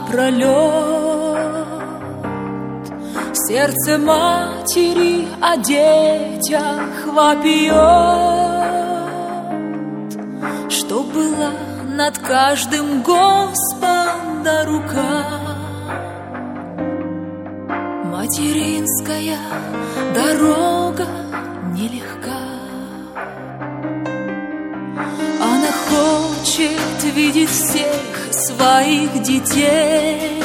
напролет. Сердце матери о детях вопиет, что была над каждым Господа рука. Материнская дорога нелегка. Она хочет видеть всех своих детей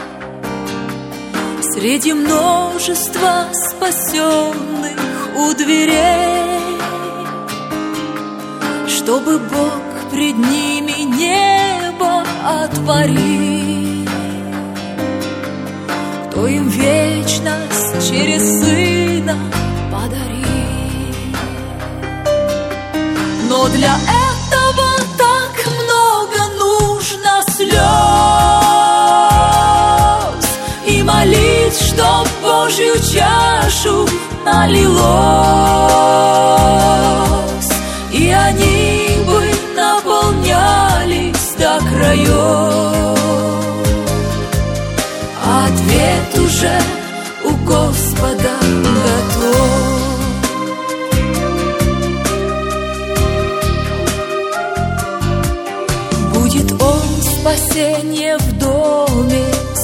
среди множества спасенных у дверей, чтобы Бог пред ними небо отворил, кто им вечность через Сына подарил. Но для этого так много нужно слез и молить, чтоб Божью чашу налилось, и они бы наполнялись до краев. Ответ уже у Господа готов. Будет Он спасение в доме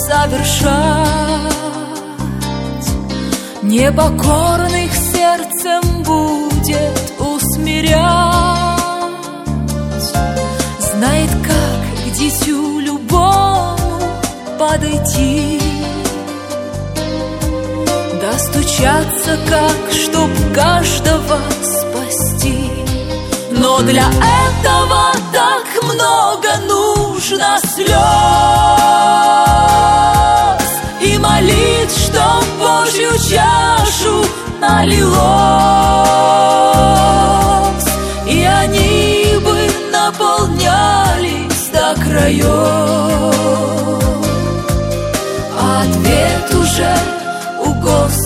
совершать, непокорных сердцем будет усмирять. Знает, как к дитю любому подойти, достучаться, как, чтоб каждого спасти. Но для этого так много нужно слез и молит, чтоб Божью чашу налилось, и они бы наполнялись до краев. Ответ уже у Господа